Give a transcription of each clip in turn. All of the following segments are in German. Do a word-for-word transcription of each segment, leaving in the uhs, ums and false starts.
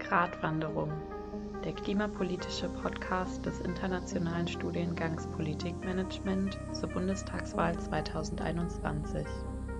Gratwanderung, der klimapolitische Podcast des Internationalen Studiengangs Politikmanagement zur Bundestagswahl zweitausendeinundzwanzig.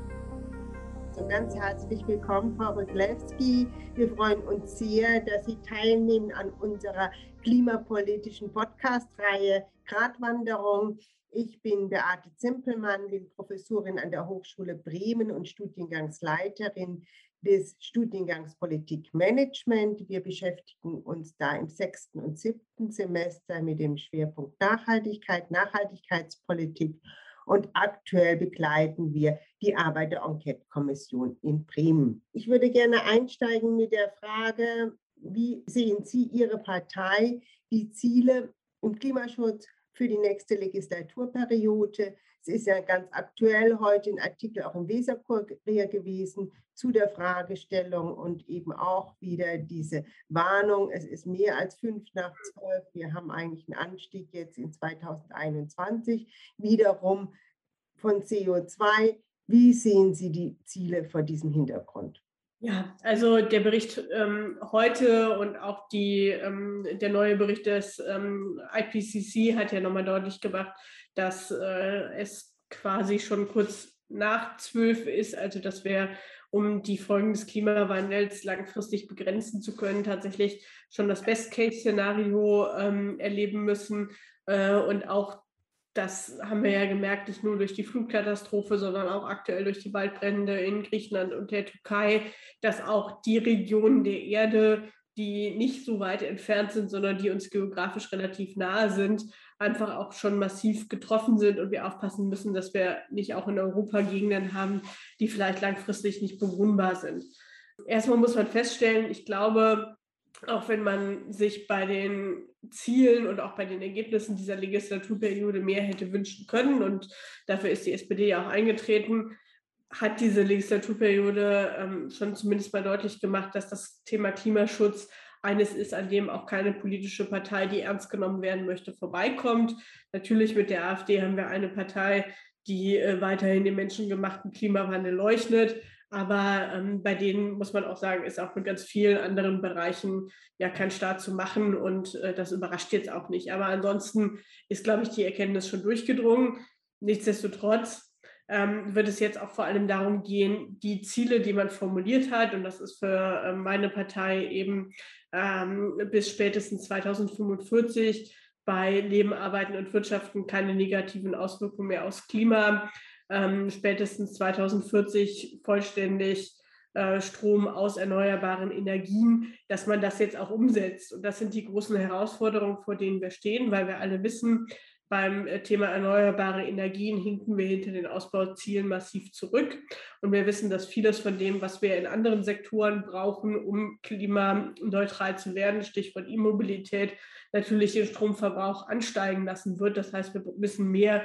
So ganz herzlich willkommen, Frau Ryglewski. Wir freuen uns sehr, dass Sie teilnehmen an unserer klimapolitischen Podcast-Reihe Gratwanderung. Ich bin Beate Zimpelmann, bin Professorin an der Hochschule Bremen und Studiengangsleiterin des Studiengangs Politikmanagement. Wir beschäftigen uns da im sechsten und siebten Semester mit dem Schwerpunkt Nachhaltigkeit, Nachhaltigkeitspolitik. Und aktuell begleiten wir die Arbeit der Enquete-Kommission in Bremen. Ich würde gerne einsteigen mit der Frage, wie sehen Sie Ihre Partei die Ziele im Klimaschutz für die nächste Legislaturperiode? Es ist ja ganz aktuell heute ein Artikel auch im Weserkurier gewesen zu der Fragestellung und eben auch wieder diese Warnung, es ist mehr als fünf nach zwölf. Wir haben eigentlich einen Anstieg jetzt in zweitausendeinundzwanzig wiederum von C O zwei. Wie sehen Sie die Ziele vor diesem Hintergrund? Ja, also der Bericht ähm, heute und auch die, ähm, der neue Bericht des ähm, I P C C hat ja nochmal deutlich gemacht, dass äh, es quasi schon kurz nach zwölf ist, also dass wir, um die Folgen des Klimawandels langfristig begrenzen zu können, tatsächlich schon das Best-Case-Szenario ähm, erleben müssen. Äh, und auch das haben wir ja gemerkt, nicht nur durch die Flutkatastrophe, sondern auch aktuell durch die Waldbrände in Griechenland und der Türkei, dass auch die Regionen der Erde, die nicht so weit entfernt sind, sondern die uns geografisch relativ nahe sind, einfach auch schon massiv getroffen sind und wir aufpassen müssen, dass wir nicht auch in Europa Gegenden haben, die vielleicht langfristig nicht bewohnbar sind. Erstmal muss man feststellen, ich glaube, auch wenn man sich bei den Zielen und auch bei den Ergebnissen dieser Legislaturperiode mehr hätte wünschen können, und dafür ist die S P D ja auch eingetreten, hat diese Legislaturperiode ähm, schon zumindest mal deutlich gemacht, dass das Thema Klimaschutz eines ist, an dem auch keine politische Partei, die ernst genommen werden möchte, vorbeikommt. Natürlich mit der AfD haben wir eine Partei, die äh, weiterhin den menschengemachten Klimawandel leugnet. Aber ähm, bei denen muss man auch sagen, ist auch mit ganz vielen anderen Bereichen ja kein Staat zu machen, und äh, das überrascht jetzt auch nicht. Aber ansonsten ist, glaube ich, die Erkenntnis schon durchgedrungen. Nichtsdestotrotz ähm, wird es jetzt auch vor allem darum gehen, die Ziele, die man formuliert hat, und das ist für äh, meine Partei eben ähm, bis spätestens zweitausendfünfundvierzig bei Leben, Arbeiten und Wirtschaften keine negativen Auswirkungen mehr aufs Klima, Ähm, spätestens zweitausendvierzig vollständig äh, Strom aus erneuerbaren Energien, dass man das jetzt auch umsetzt. Und das sind die großen Herausforderungen, vor denen wir stehen, weil wir alle wissen, beim äh, Thema erneuerbare Energien hinken wir hinter den Ausbauzielen massiv zurück. Und wir wissen, dass vieles von dem, was wir in anderen Sektoren brauchen, um klimaneutral zu werden, Stichwort E-Mobilität, natürlich den Stromverbrauch ansteigen lassen wird. Das heißt, wir müssen mehr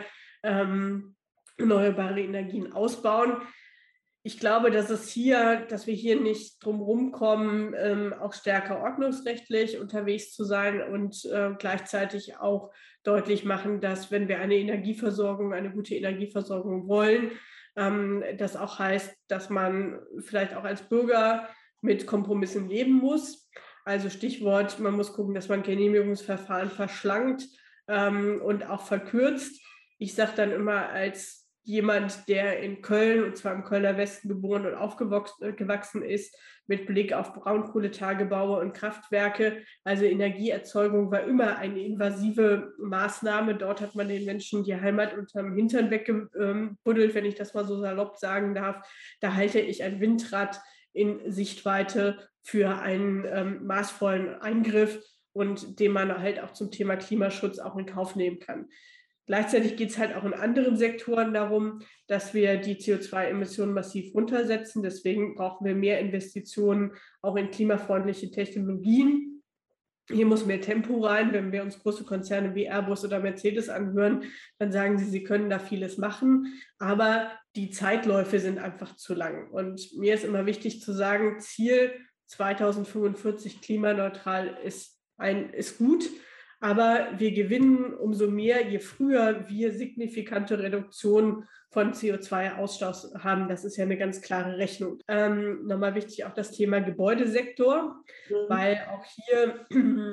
ähm, erneuerbare Energien ausbauen. Ich glaube, dass es hier, dass wir hier nicht drum rumkommen, ähm, auch stärker ordnungsrechtlich unterwegs zu sein und äh, gleichzeitig auch deutlich machen, dass, wenn wir eine Energieversorgung, eine gute Energieversorgung wollen, ähm, das auch heißt, dass man vielleicht auch als Bürger mit Kompromissen leben muss. Also Stichwort, man muss gucken, dass man Genehmigungsverfahren verschlankt ähm, und auch verkürzt. Ich sage dann immer, als jemand, der in Köln, und zwar im Kölner Westen, geboren und aufgewachsen ist, mit Blick auf Braunkohletagebaue und Kraftwerke. Also Energieerzeugung war immer eine invasive Maßnahme. Dort hat man den Menschen die Heimat unterm Hintern weggebuddelt, wenn ich das mal so salopp sagen darf. Da halte ich ein Windrad in Sichtweite für einen ähm, maßvollen Eingriff, und den man halt auch zum Thema Klimaschutz auch in Kauf nehmen kann. Gleichzeitig geht es halt auch in anderen Sektoren darum, dass wir die C O zwei Emissionen massiv runtersetzen. Deswegen brauchen wir mehr Investitionen auch in klimafreundliche Technologien. Hier muss mehr Tempo rein. Wenn wir uns große Konzerne wie Airbus oder Mercedes anhören, dann sagen sie, sie können da vieles machen. Aber die Zeitläufe sind einfach zu lang. Und mir ist immer wichtig zu sagen, Ziel zweitausendfünfundvierzig klimaneutral ist, ein, ist gut. Aber wir gewinnen umso mehr, je früher wir signifikante Reduktionen von C O zwei Ausstoß haben. Das ist ja eine ganz klare Rechnung. Ähm, nochmal wichtig auch das Thema Gebäudesektor, mhm. weil auch hier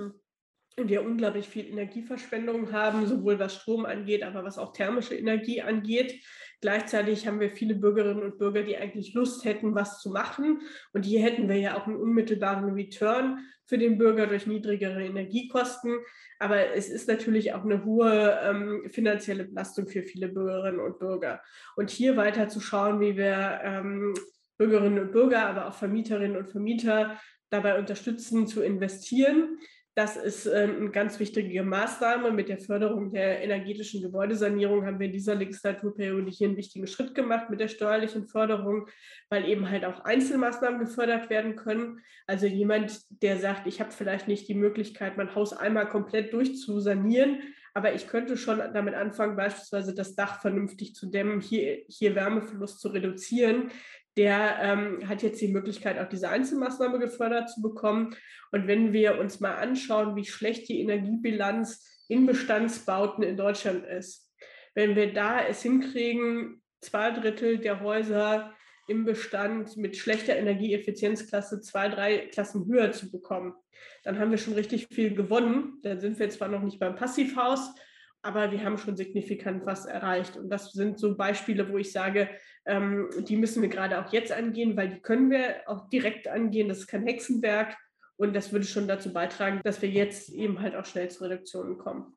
wir unglaublich viel Energieverschwendung haben, sowohl was Strom angeht, aber was auch thermische Energie angeht. Gleichzeitig haben wir viele Bürgerinnen und Bürger, die eigentlich Lust hätten, was zu machen. Und hier hätten wir ja auch einen unmittelbaren Return für den Bürger durch niedrigere Energiekosten. Aber es ist natürlich auch eine hohe ähm, finanzielle Belastung für viele Bürgerinnen und Bürger. Und hier weiter zu schauen, wie wir ähm, Bürgerinnen und Bürger, aber auch Vermieterinnen und Vermieter dabei unterstützen, zu investieren. Das ist eine ganz wichtige Maßnahme. Mit der Förderung der energetischen Gebäudesanierung haben wir in dieser Legislaturperiode hier einen wichtigen Schritt gemacht mit der steuerlichen Förderung, weil eben halt auch Einzelmaßnahmen gefördert werden können. Also jemand, der sagt, ich habe vielleicht nicht die Möglichkeit, mein Haus einmal komplett durchzusanieren, aber ich könnte schon damit anfangen, beispielsweise das Dach vernünftig zu dämmen, hier, hier Wärmeverlust zu reduzieren. Der ähm, hat jetzt die Möglichkeit, auch diese Einzelmaßnahme gefördert zu bekommen. Und wenn wir uns mal anschauen, wie schlecht die Energiebilanz in Bestandsbauten in Deutschland ist, wenn wir da es hinkriegen, zwei Drittel der Häuser im Bestand mit schlechter Energieeffizienzklasse zwei, drei Klassen höher zu bekommen, dann haben wir schon richtig viel gewonnen. Dann sind wir zwar noch nicht beim Passivhaus, aber wir haben schon signifikant was erreicht. Und das sind so Beispiele, wo ich sage, ähm, die müssen wir gerade auch jetzt angehen, weil die können wir auch direkt angehen. Das ist kein Hexenwerk und das würde schon dazu beitragen, dass wir jetzt eben halt auch schnell zu Reduktionen kommen.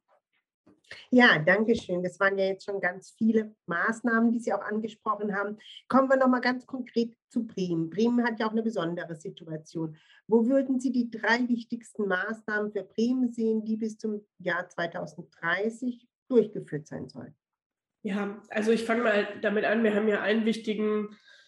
Ja, danke schön. Das waren ja jetzt schon ganz viele Maßnahmen, die Sie auch angesprochen haben. Kommen wir noch mal ganz konkret zu Bremen. Bremen hat ja auch eine besondere Situation. Wo würden Sie die drei wichtigsten Maßnahmen für Bremen sehen, die bis zum Jahr zweitausenddreißig durchgeführt sein sollen? Ja, also ich fange mal damit an. Wir haben ja einen wichtigen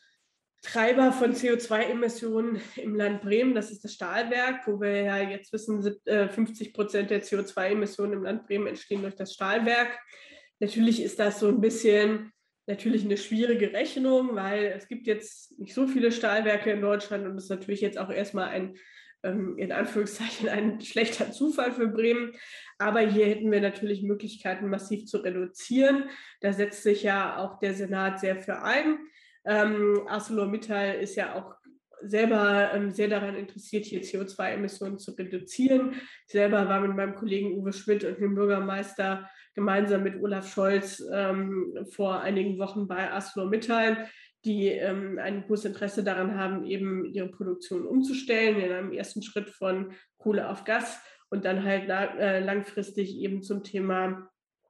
Treiber von C O zwei Emissionen im Land Bremen, das ist das Stahlwerk, wo wir ja jetzt wissen, fünfzig Prozent der C O zwei Emissionen im Land Bremen entstehen durch das Stahlwerk. Natürlich ist das so ein bisschen natürlich eine schwierige Rechnung, weil es gibt jetzt nicht so viele Stahlwerke in Deutschland und es ist natürlich jetzt auch erstmal ein, in Anführungszeichen, ein schlechter Zufall für Bremen. Aber hier hätten wir natürlich Möglichkeiten, massiv zu reduzieren. Da setzt sich ja auch der Senat sehr für ein. Ähm, ArcelorMittal ist ja auch selber ähm, sehr daran interessiert, hier C O zwei Emissionen zu reduzieren. Ich selber war mit meinem Kollegen Uwe Schmidt und dem Bürgermeister gemeinsam mit Olaf Scholz ähm, vor einigen Wochen bei ArcelorMittal, die ähm, ein großes Interesse daran haben, eben ihre Produktion umzustellen, in einem ersten Schritt von Kohle auf Gas und dann halt la- äh, langfristig eben zum Thema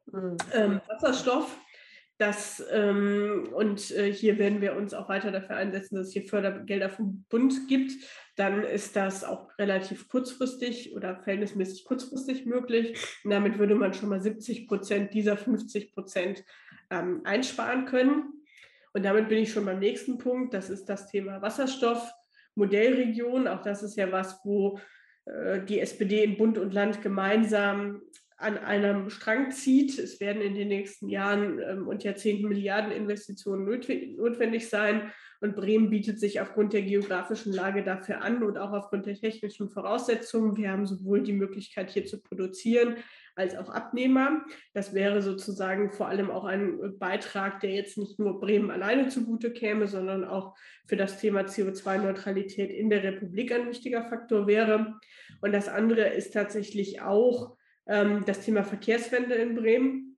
ähm, Wasserstoff. Das, ähm, und äh, hier werden wir uns auch weiter dafür einsetzen, dass es hier Fördergelder vom Bund gibt. Dann ist das auch relativ kurzfristig oder verhältnismäßig kurzfristig möglich. Und damit würde man schon mal siebzig Prozent dieser fünfzig Prozent ähm, einsparen können. Und damit bin ich schon beim nächsten Punkt. Das ist das Thema Wasserstoff, Modellregion. Auch das ist ja was, wo äh, die S P D in Bund und Land gemeinsam an einem Strang zieht. Es werden in den nächsten Jahren ähm, und Jahrzehnten Milliarden Investitionen notwendig sein. Und Bremen bietet sich aufgrund der geografischen Lage dafür an und auch aufgrund der technischen Voraussetzungen. Wir haben sowohl die Möglichkeit, hier zu produzieren, als auch Abnehmer. Das wäre sozusagen vor allem auch ein Beitrag, der jetzt nicht nur Bremen alleine zugute käme, sondern auch für das Thema C O zwei Neutralität in der Republik ein wichtiger Faktor wäre. Und das andere ist tatsächlich auch das Thema Verkehrswende in Bremen.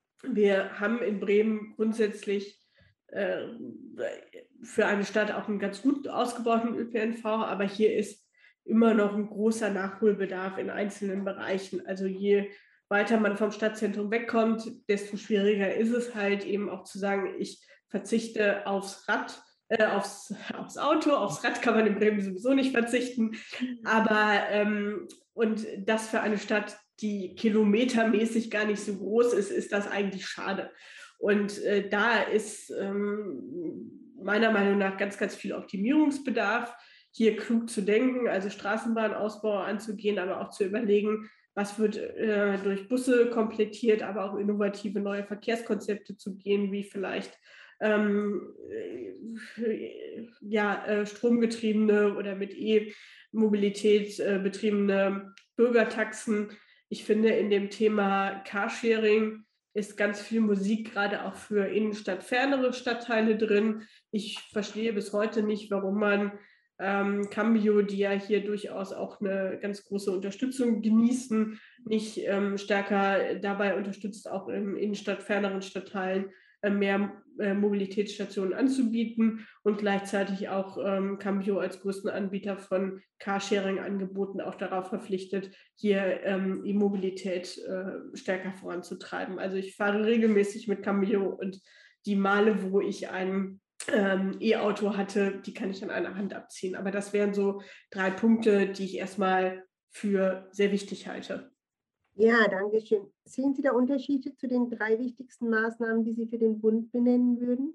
Wir haben in Bremen grundsätzlich äh, für eine Stadt auch einen ganz gut ausgebauten Ö P N V, aber hier ist immer noch ein großer Nachholbedarf in einzelnen Bereichen. Also je weiter man vom Stadtzentrum wegkommt, desto schwieriger ist es halt eben auch zu sagen, ich verzichte aufs Rad, äh, aufs, aufs Auto. Aufs Rad kann man in Bremen sowieso nicht verzichten. Aber ähm, und das für eine Stadt, die kilometermäßig gar nicht so groß ist, ist das eigentlich schade. Und äh, da ist ähm, meiner Meinung nach ganz, ganz viel Optimierungsbedarf, hier klug zu denken, also Straßenbahnausbau anzugehen, aber auch zu überlegen, was wird äh, durch Busse komplettiert, aber auch innovative neue Verkehrskonzepte zu gehen, wie vielleicht ähm, äh, ja, äh, stromgetriebene oder mit E-Mobilität äh, betriebene Bürgertaxen. Ich finde, in dem Thema Carsharing ist ganz viel Musik gerade auch für innenstadtfernere Stadtteile drin. Ich verstehe bis heute nicht, warum man ähm, Cambio, die ja hier durchaus auch eine ganz große Unterstützung genießen, nicht ähm, stärker dabei unterstützt, auch in innenstadtferneren Stadtteilen äh, mehr äh, Mobilitätsstationen anzubieten und gleichzeitig auch ähm, Cambio als größten Anbieter von Carsharing-Angeboten auch darauf verpflichtet, hier ähm, die Mobilität äh, stärker voranzutreiben. Also ich fahre regelmäßig mit Cambio und die Male, wo ich ein ähm, E-Auto hatte, die kann ich an einer Hand abziehen. Aber das wären so drei Punkte, die ich erstmal für sehr wichtig halte. Ja, danke schön. Sehen Sie da Unterschiede zu den drei wichtigsten Maßnahmen, die Sie für den Bund benennen würden?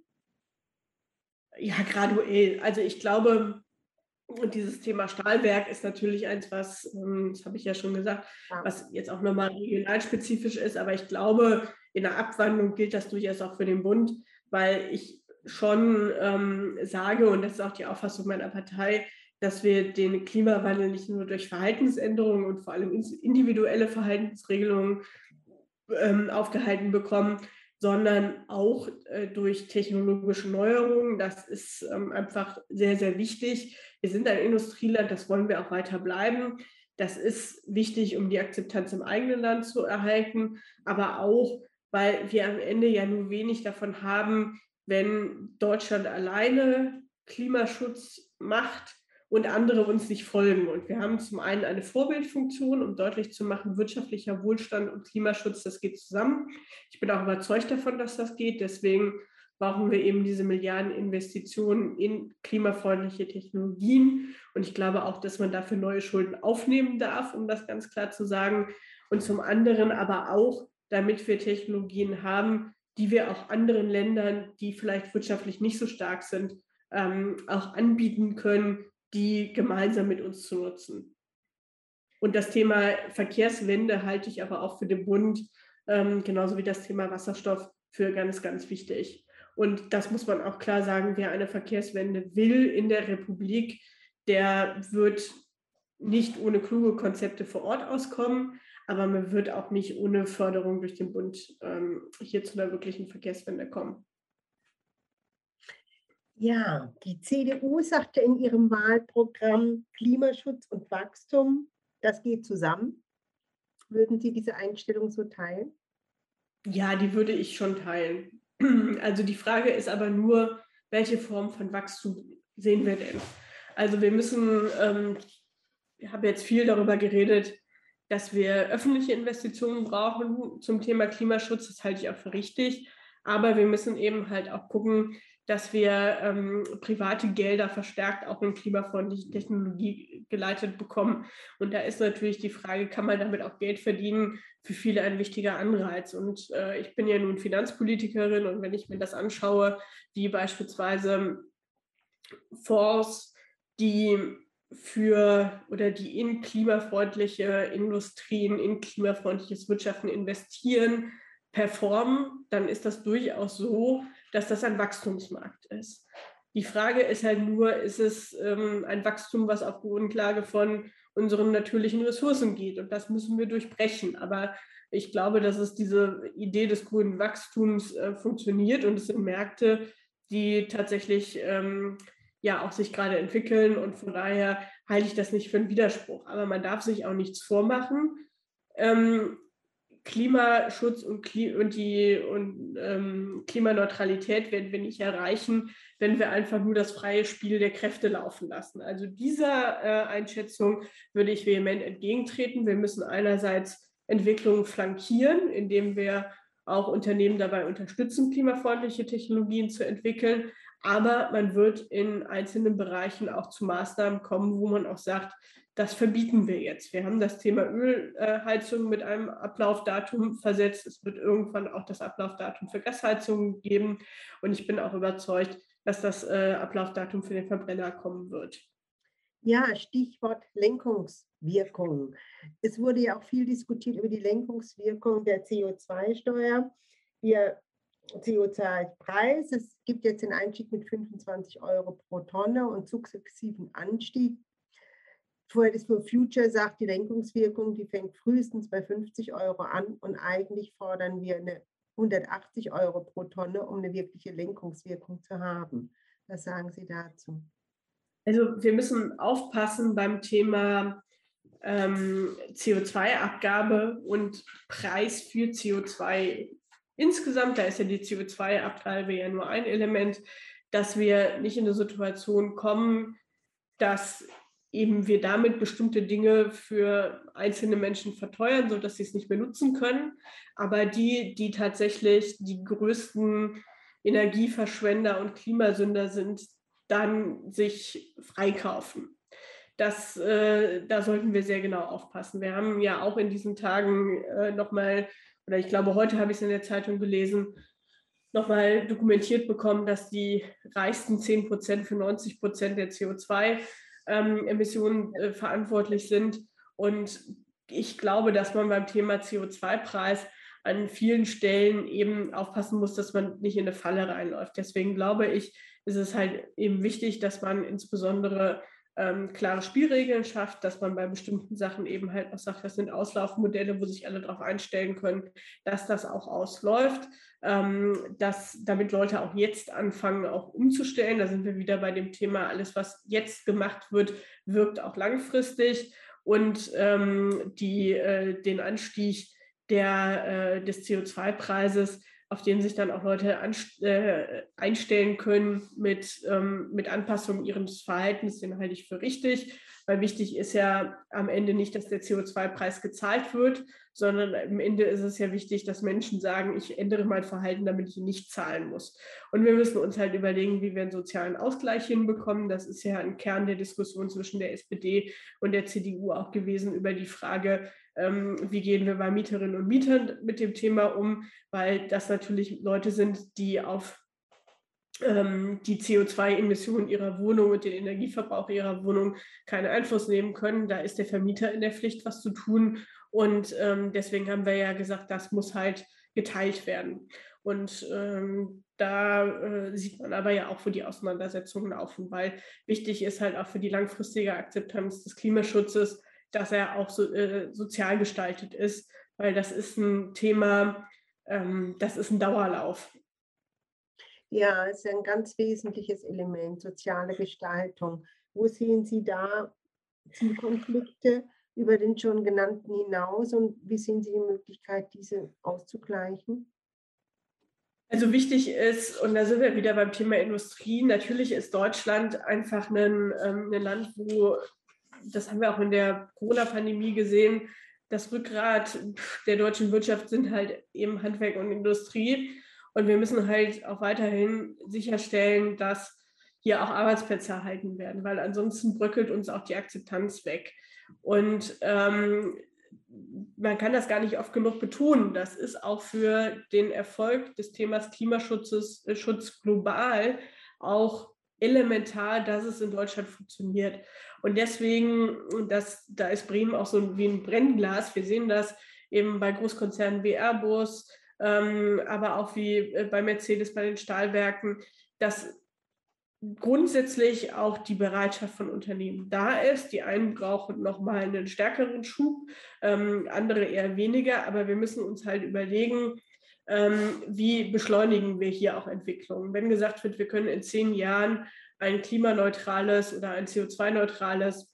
Ja, graduell. Also ich glaube, dieses Thema Stahlwerk ist natürlich eins, was, das habe ich ja schon gesagt, was jetzt auch nochmal regionalspezifisch ist. Aber ich glaube, in der Abwandlung gilt das durchaus auch für den Bund, weil ich schon ähm, sage, und das ist auch die Auffassung meiner Partei, dass wir den Klimawandel nicht nur durch Verhaltensänderungen und vor allem individuelle Verhaltensregelungen ähm, aufgehalten bekommen, sondern auch äh, durch technologische Neuerungen. Das ist ähm, einfach sehr, sehr wichtig. Wir sind ein Industrieland, das wollen wir auch weiter bleiben. Das ist wichtig, um die Akzeptanz im eigenen Land zu erhalten, aber auch, weil wir am Ende ja nur wenig davon haben, wenn Deutschland alleine Klimaschutz macht und andere uns nicht folgen. Und wir haben zum einen eine Vorbildfunktion, um deutlich zu machen, wirtschaftlicher Wohlstand und Klimaschutz, das geht zusammen. Ich bin auch überzeugt davon, dass das geht. Deswegen brauchen wir eben diese Milliardeninvestitionen in klimafreundliche Technologien. Und ich glaube auch, dass man dafür neue Schulden aufnehmen darf, um das ganz klar zu sagen. Und zum anderen aber auch, damit wir Technologien haben, die wir auch anderen Ländern, die vielleicht wirtschaftlich nicht so stark sind, ähm, auch anbieten können, die gemeinsam mit uns zu nutzen. Und das Thema Verkehrswende halte ich aber auch für den Bund, ähm, genauso wie das Thema Wasserstoff, für ganz, ganz wichtig. Und das muss man auch klar sagen, wer eine Verkehrswende will in der Republik, der wird nicht ohne kluge Konzepte vor Ort auskommen, aber man wird auch nicht ohne Förderung durch den Bund ähm, hier zu einer wirklichen Verkehrswende kommen. Ja, die C D U sagte in ihrem Wahlprogramm Klimaschutz und Wachstum, das geht zusammen. Würden Sie diese Einstellung so teilen? Ja, die würde ich schon teilen. Also die Frage ist aber nur, welche Form von Wachstum sehen wir denn? Also wir müssen, ähm, ich habe jetzt viel darüber geredet, dass wir öffentliche Investitionen brauchen zum Thema Klimaschutz. Das halte ich auch für richtig. Aber wir müssen eben halt auch gucken, dass wir ähm, private Gelder verstärkt auch in klimafreundliche Technologie geleitet bekommen. Und da ist natürlich die Frage, kann man damit auch Geld verdienen? Für viele ein wichtiger Anreiz. Und äh, ich bin ja nun Finanzpolitikerin und wenn ich mir das anschaue, wie beispielsweise Fonds, die für oder die in klimafreundliche Industrien, in klimafreundliches Wirtschaften investieren, performen, dann ist das durchaus so, dass das ein Wachstumsmarkt ist. Die Frage ist halt nur, ist es ähm, ein Wachstum, was auf Grundlage von unseren natürlichen Ressourcen geht? Und das müssen wir durchbrechen. Aber ich glaube, dass es diese Idee des grünen Wachstums äh, funktioniert und es sind Märkte, die tatsächlich ähm, ja auch sich gerade entwickeln und von daher halte ich das nicht für einen Widerspruch. Aber man darf sich auch nichts vormachen. Ähm, Klimaschutz und, Kli und die und, ähm, Klimaneutralität werden wir nicht erreichen, wenn wir einfach nur das freie Spiel der Kräfte laufen lassen. Also dieser äh, Einschätzung würde ich vehement entgegentreten. Wir müssen einerseits Entwicklungen flankieren, indem wir auch Unternehmen dabei unterstützen, klimafreundliche Technologien zu entwickeln. Aber man wird in einzelnen Bereichen auch zu Maßnahmen kommen, wo man auch sagt, das verbieten wir jetzt. Wir haben das Thema Ölheizung mit einem Ablaufdatum versetzt. Es wird irgendwann auch das Ablaufdatum für Gasheizungen geben. Und ich bin auch überzeugt, dass das äh, Ablaufdatum für den Verbrenner kommen wird. Ja, Stichwort Lenkungswirkung. Es wurde ja auch viel diskutiert über die Lenkungswirkung der C O zwei Steuer. Wir C O zwei Preis. Es gibt jetzt den Einstieg mit fünfundzwanzig Euro pro Tonne und sukzessiven Anstieg. Fridays for Future sagt, die Lenkungswirkung, die fängt frühestens bei fünfzig Euro an und eigentlich fordern wir eine hundertachtzig Euro pro Tonne, um eine wirkliche Lenkungswirkung zu haben. Was sagen Sie dazu? Also wir müssen aufpassen beim Thema ähm, C O zwei Abgabe und Preis für C O zwei insgesamt. Da ist ja die C O zwei Abgabe ja nur ein Element, dass wir nicht in eine Situation kommen, dass eben wir damit bestimmte Dinge für einzelne Menschen verteuern, sodass sie es nicht mehr nutzen können. Aber die, die tatsächlich die größten Energieverschwender und Klimasünder sind, dann sich freikaufen. Das, äh, da sollten wir sehr genau aufpassen. Wir haben ja auch in diesen Tagen äh, nochmal, oder ich glaube, heute habe ich es in der Zeitung gelesen, nochmal dokumentiert bekommen, dass die reichsten zehn Prozent für neunzig Prozent der C O zwei Emissionen äh, verantwortlich sind. Und ich glaube, dass man beim Thema C O zwei Preis an vielen Stellen eben aufpassen muss, dass man nicht in eine Falle reinläuft. Deswegen glaube ich, ist es halt eben wichtig, dass man insbesondere ähm, klare Spielregeln schafft, dass man bei bestimmten Sachen eben halt auch sagt, das sind Auslaufmodelle, wo sich alle darauf einstellen können, dass das auch ausläuft, ähm, dass damit Leute auch jetzt anfangen, auch umzustellen. Da sind wir wieder bei dem Thema, alles, was jetzt gemacht wird, wirkt auch langfristig und ähm, die, äh, den Anstieg der, äh, des C O zwei Preises, auf den sich dann auch Leute anst- äh, einstellen können mit, ähm, mit Anpassung ihres Verhaltens, den halte ich für richtig, weil wichtig ist ja am Ende nicht, dass der C O zwei Preis gezahlt wird, sondern am Ende ist es ja wichtig, dass Menschen sagen, ich ändere mein Verhalten, damit ich ihn nicht zahlen muss. Und wir müssen uns halt überlegen, wie wir einen sozialen Ausgleich hinbekommen. Das ist ja ein Kern der Diskussion zwischen der S P D und der C D U auch gewesen über die Frage, ähm, wie gehen wir bei Mieterinnen und Mietern mit dem Thema um, weil das natürlich Leute sind, die auf ähm, die C O zwei Emissionen ihrer Wohnung und den Energieverbrauch ihrer Wohnung keinen Einfluss nehmen können. Da ist der Vermieter in der Pflicht, was zu tun. Und ähm, deswegen haben wir ja gesagt, das muss halt geteilt werden. Und ähm, da äh, sieht man aber ja auch, wo die Auseinandersetzungen laufen, weil wichtig ist halt auch für die langfristige Akzeptanz des Klimaschutzes, dass er auch so, äh, sozial gestaltet ist, weil das ist ein Thema, ähm, das ist ein Dauerlauf. Ja, es ist ein ganz wesentliches Element, soziale Gestaltung. Wo sehen Sie da Zielkonflikte über den schon genannten hinaus und wie sehen Sie die Möglichkeit, diese auszugleichen? Also wichtig ist, und da sind wir wieder beim Thema Industrie, natürlich ist Deutschland einfach ein, ähm, ein Land, wo, das haben wir auch in der Corona-Pandemie gesehen, das Rückgrat der deutschen Wirtschaft sind halt eben Handwerk und Industrie. Und wir müssen halt auch weiterhin sicherstellen, dass hier auch Arbeitsplätze erhalten werden, weil ansonsten bröckelt uns auch die Akzeptanz weg. Und ähm, man kann das gar nicht oft genug betonen. Das ist auch für den Erfolg des Themas Klimaschutzes, äh, Schutz global auch elementar, dass es in Deutschland funktioniert. Und deswegen, das, da ist Bremen auch so wie ein Brennglas. Wir sehen das eben bei Großkonzernen wie Airbus, ähm, aber auch wie bei Mercedes, bei den Stahlwerken, dass grundsätzlich auch die Bereitschaft von Unternehmen da ist. Die einen brauchen nochmal einen stärkeren Schub, ähm, andere eher weniger, aber wir müssen uns halt überlegen, ähm, wie beschleunigen wir hier auch Entwicklungen. Wenn gesagt wird, wir können in zehn Jahren ein klimaneutrales oder ein C O zwei neutrales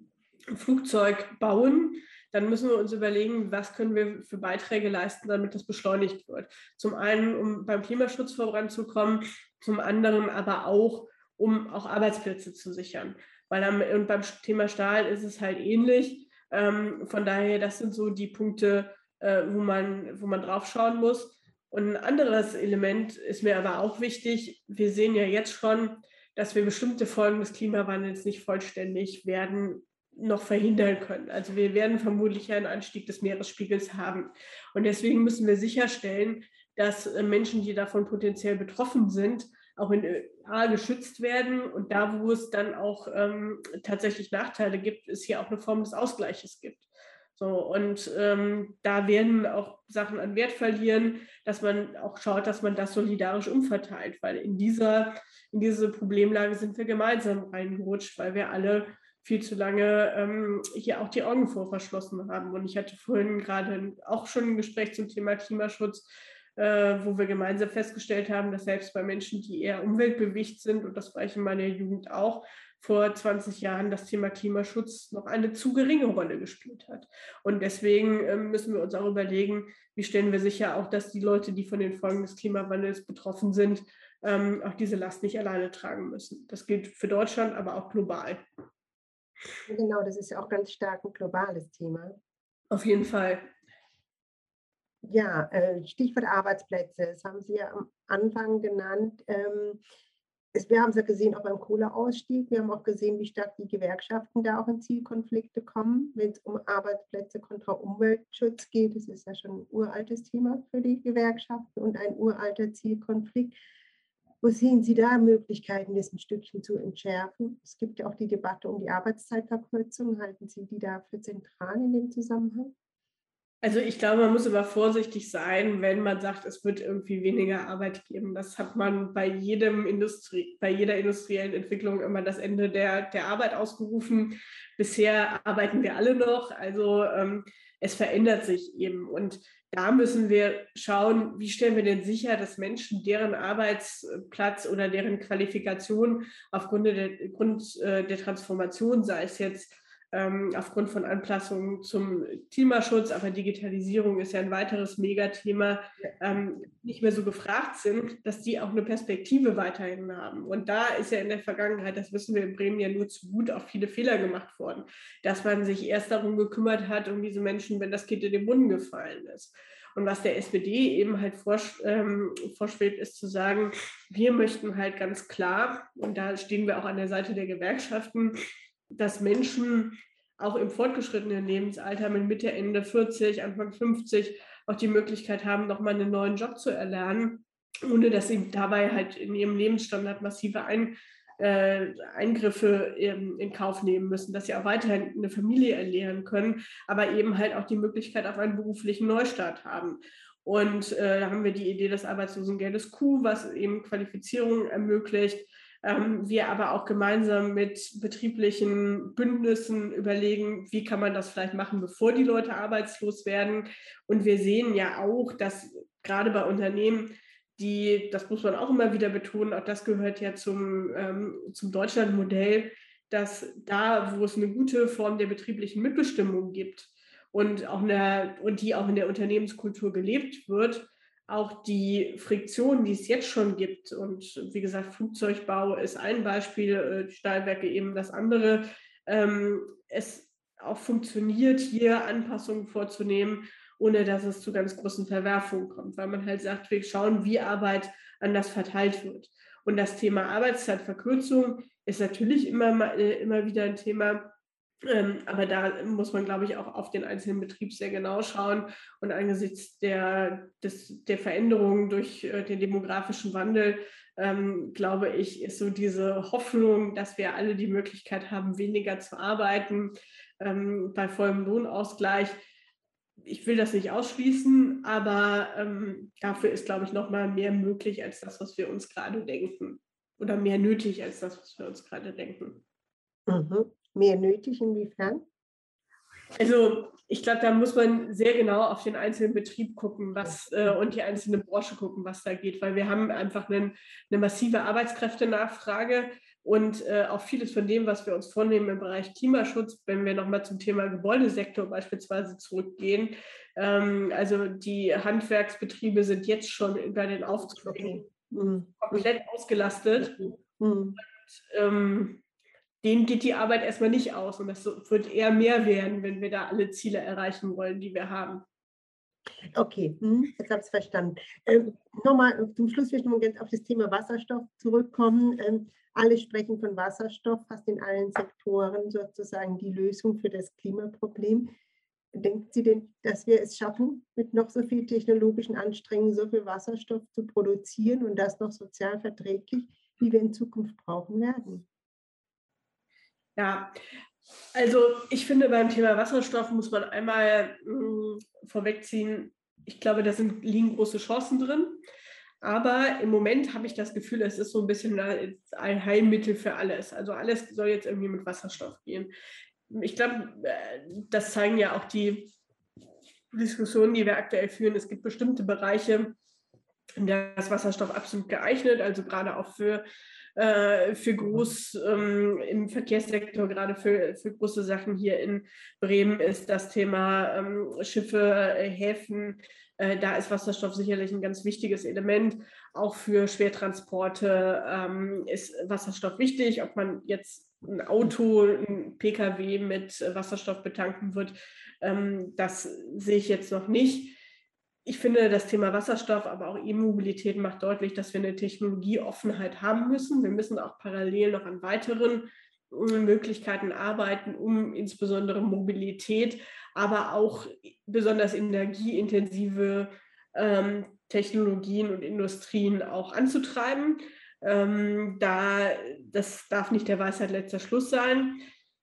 Flugzeug bauen, dann müssen wir uns überlegen, was können wir für Beiträge leisten, damit das beschleunigt wird. Zum einen, um beim Klimaschutz voranzukommen, zum anderen aber auch, um auch Arbeitsplätze zu sichern. Weil am, und beim Thema Stahl ist es halt ähnlich. Ähm, von daher, das sind so die Punkte, äh, wo man, wo man drauf schauen muss. Und ein anderes Element ist mir aber auch wichtig. Wir sehen ja jetzt schon, dass wir bestimmte Folgen des Klimawandels nicht vollständig werden noch verhindern können. Also wir werden vermutlich einen Anstieg des Meeresspiegels haben. Und deswegen müssen wir sicherstellen, dass Menschen, die davon potenziell betroffen sind, auch in A geschützt werden. Und da, wo es dann auch ähm, tatsächlich Nachteile gibt, es hier auch eine Form des Ausgleiches gibt. So, und ähm, da werden auch Sachen an Wert verlieren, dass man auch schaut, dass man das solidarisch umverteilt, weil in dieser in diese Problemlage sind wir gemeinsam reingerutscht, weil wir alle viel zu lange ähm, hier auch die Augen vor verschlossen haben. Und ich hatte vorhin gerade auch schon ein Gespräch zum Thema Klimaschutz, äh, wo wir gemeinsam festgestellt haben, dass selbst bei Menschen, die eher umweltbewegt sind, und das war ich in meiner Jugend auch, vor zwanzig Jahren das Thema Klimaschutz noch eine zu geringe Rolle gespielt hat. Und deswegen äh, müssen wir uns auch überlegen, wie stellen wir sicher auch, dass die Leute, die von den Folgen des Klimawandels betroffen sind, ähm, auch diese Last nicht alleine tragen müssen. Das gilt für Deutschland, aber auch global. Genau, das ist ja auch ganz stark ein globales Thema. Auf jeden Fall. Ja, Stichwort Arbeitsplätze, das haben Sie ja am Anfang genannt. Wir haben es ja gesehen, auch beim Kohleausstieg. Wir haben auch gesehen, wie stark die Gewerkschaften da auch in Zielkonflikte kommen, wenn es um Arbeitsplätze kontra Umweltschutz geht. Das ist ja schon ein uraltes Thema für die Gewerkschaften und ein uralter Zielkonflikt. Wo sehen Sie da Möglichkeiten, das ein Stückchen zu entschärfen? Es gibt ja auch die Debatte um die Arbeitszeitverkürzung. Halten Sie die da für zentral in dem Zusammenhang? Also ich glaube, man muss immer vorsichtig sein, wenn man sagt, es wird irgendwie weniger Arbeit geben. Das hat man bei jedem Industrie, bei jeder industriellen Entwicklung immer das Ende der, der Arbeit ausgerufen. Bisher arbeiten wir alle noch, also ähm, es verändert sich eben. Und da müssen wir schauen, wie stellen wir denn sicher, dass Menschen, deren Arbeitsplatz oder deren Qualifikation aufgrund der, Grund, äh, der Transformation, sei es jetzt aufgrund von Anpassungen zum Klimaschutz, aber Digitalisierung ist ja ein weiteres Megathema, ähm, nicht mehr so gefragt sind, dass die auch eine Perspektive weiterhin haben. Und da ist ja in der Vergangenheit, das wissen wir in Bremen ja nur zu gut, auch viele Fehler gemacht worden, dass man sich erst darum gekümmert hat, um diese Menschen, wenn das Kind in den Brunnen gefallen ist. Und was der S P D eben halt vorsch- ähm, vorschwebt, ist zu sagen, wir möchten halt ganz klar, und da stehen wir auch an der Seite der Gewerkschaften, dass Menschen auch im fortgeschrittenen Lebensalter mit Mitte, Ende vierzig, Anfang fünfzig auch die Möglichkeit haben, nochmal einen neuen Job zu erlernen, ohne dass sie dabei halt in ihrem Lebensstandard massive Ein, äh, Eingriffe in, in Kauf nehmen müssen, dass sie auch weiterhin eine Familie ernähren können, aber eben halt auch die Möglichkeit auf einen beruflichen Neustart haben. Und äh, da haben wir die Idee des Arbeitslosengeldes Q, was eben Qualifizierung ermöglicht. Wir aber auch gemeinsam mit betrieblichen Bündnissen überlegen, wie kann man das vielleicht machen, bevor die Leute arbeitslos werden. Und wir sehen ja auch, dass gerade bei Unternehmen, die, das muss man auch immer wieder betonen, auch das gehört ja zum, ähm, zum Deutschlandmodell, dass da, wo es eine gute Form der betrieblichen Mitbestimmung gibt und, auch eine, und die auch in der Unternehmenskultur gelebt wird, auch die Friktion, die es jetzt schon gibt, und wie gesagt, Flugzeugbau ist ein Beispiel, Stahlwerke eben das andere, ähm, es auch funktioniert, hier Anpassungen vorzunehmen, ohne dass es zu ganz großen Verwerfungen kommt, weil man halt sagt, wir schauen, wie Arbeit anders verteilt wird. Und das Thema Arbeitszeitverkürzung ist natürlich immer, immer wieder ein Thema, Ähm, aber da muss man, glaube ich, auch auf den einzelnen Betrieb sehr genau schauen. Und angesichts der, des, der Veränderungen durch äh, den demografischen Wandel, ähm, glaube ich, ist so diese Hoffnung, dass wir alle die Möglichkeit haben, weniger zu arbeiten, ähm, bei vollem Lohnausgleich. Ich will das nicht ausschließen, aber ähm, dafür ist, glaube ich, noch mal mehr möglich als das, was wir uns gerade denken. Oder mehr nötig als das, was wir uns gerade denken. Mhm. Mehr nötig, inwiefern? Also ich glaube, da muss man sehr genau auf den einzelnen Betrieb gucken, was äh, und die einzelne Branche gucken, was da geht, weil wir haben einfach einen, eine massive Arbeitskräftenachfrage und äh, auch vieles von dem, was wir uns vornehmen im Bereich Klimaschutz, wenn wir nochmal zum Thema Gebäudesektor beispielsweise zurückgehen. Ähm, also die Handwerksbetriebe sind jetzt schon bei den Aufträgen mhm. komplett ausgelastet. Mhm. Und, ähm, denen geht die Arbeit erstmal nicht aus. Und das wird eher mehr werden, wenn wir da alle Ziele erreichen wollen, die wir haben. Okay, jetzt habe ich es verstanden. Ähm, nochmal zum Schluss will ich noch ganz auf das Thema Wasserstoff zurückkommen. Ähm, alle sprechen von Wasserstoff, fast in allen Sektoren sozusagen die Lösung für das Klimaproblem. Denken Sie denn, dass wir es schaffen, mit noch so viel technologischen Anstrengungen so viel Wasserstoff zu produzieren und das noch sozial verträglich, wie wir in Zukunft brauchen werden? Ja, also ich finde, beim Thema Wasserstoff muss man einmal mh, vorwegziehen, ich glaube, da sind, liegen große Chancen drin. Aber im Moment habe ich das Gefühl, es ist so ein bisschen ein Heilmittel für alles. Also alles soll jetzt irgendwie mit Wasserstoff gehen. Ich glaube, das zeigen ja auch die Diskussionen, die wir aktuell führen. Es gibt bestimmte Bereiche, in der ist Wasserstoff absolut geeignet, also gerade auch für, äh, für groß ähm, im Verkehrssektor, gerade für, für große Sachen hier in Bremen ist das Thema ähm, Schiffe, äh, Häfen. Äh, da ist Wasserstoff sicherlich ein ganz wichtiges Element. Auch für Schwertransporte ähm, ist Wasserstoff wichtig. Ob man jetzt ein Auto, ein Pkw mit Wasserstoff betanken wird, ähm, das sehe ich jetzt noch nicht. Ich finde, das Thema Wasserstoff, aber auch E-Mobilität macht deutlich, dass wir eine Technologieoffenheit haben müssen. Wir müssen auch parallel noch an weiteren Möglichkeiten arbeiten, um insbesondere Mobilität, aber auch besonders energieintensive ähm, Technologien und Industrien auch anzutreiben. Ähm, da, das darf nicht der Weisheit letzter Schluss sein.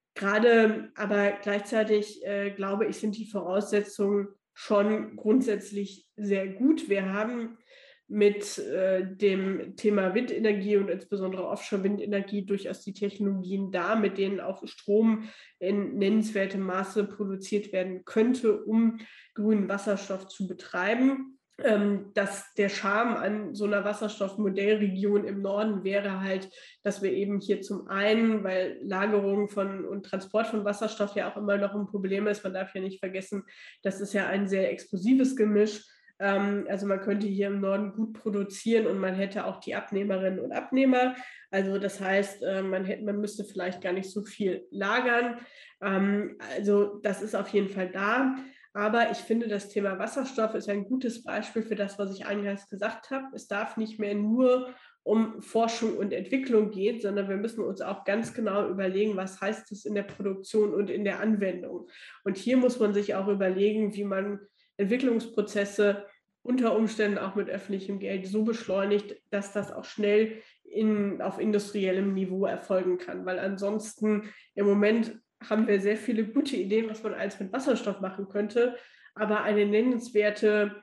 Gerade aber gleichzeitig, äh, glaube ich, sind die Voraussetzungen schon grundsätzlich sehr gut. Wir haben mit äh, dem Thema Windenergie und insbesondere Offshore-Windenergie durchaus die Technologien da, mit denen auch Strom in nennenswertem Maße produziert werden könnte, um grünen Wasserstoff zu betreiben. Ähm, dass der Charme an so einer Wasserstoffmodellregion im Norden wäre halt, dass wir eben hier zum einen, weil Lagerung von und Transport von Wasserstoff ja auch immer noch ein Problem ist, man darf ja nicht vergessen, das ist ja ein sehr explosives Gemisch. Ähm, also man könnte hier im Norden gut produzieren und man hätte auch die Abnehmerinnen und Abnehmer. Also das heißt, äh, man, hätte, man müsste vielleicht gar nicht so viel lagern. Ähm, also das ist auf jeden Fall da. Aber ich finde, das Thema Wasserstoff ist ein gutes Beispiel für das, was ich eingangs gesagt habe. Es darf nicht mehr nur um Forschung und Entwicklung gehen, sondern wir müssen uns auch ganz genau überlegen, was heißt es in der Produktion und in der Anwendung. Und hier muss man sich auch überlegen, wie man Entwicklungsprozesse unter Umständen auch mit öffentlichem Geld so beschleunigt, dass das auch schnell in, auf industriellem Niveau erfolgen kann. Weil ansonsten im Moment haben wir sehr viele gute Ideen, was man alles mit Wasserstoff machen könnte, aber eine nennenswerte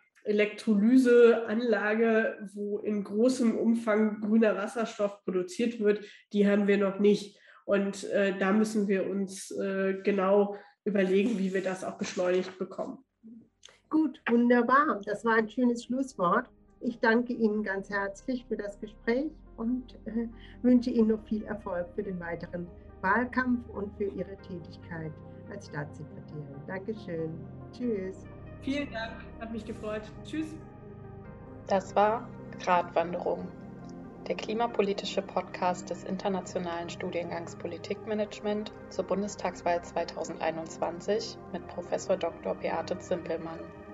Elektrolyseanlage, wo in großem Umfang grüner Wasserstoff produziert wird, die haben wir noch nicht. Und äh, da müssen wir uns äh, genau überlegen, wie wir das auch beschleunigt bekommen. Gut, wunderbar. Das war ein schönes Schlusswort. Ich danke Ihnen ganz herzlich für das Gespräch und äh, wünsche Ihnen noch viel Erfolg für den weiteren Wahlkampf und für Ihre Tätigkeit als Staatssekretärin. Dankeschön. Tschüss. Vielen Dank, hat mich gefreut. Tschüss. Das war Gratwanderung, der klimapolitische Podcast des Internationalen Studiengangs Politikmanagement zur Bundestagswahl zweitausendeinundzwanzig mit Professor Doktor Beate Zimpelmann.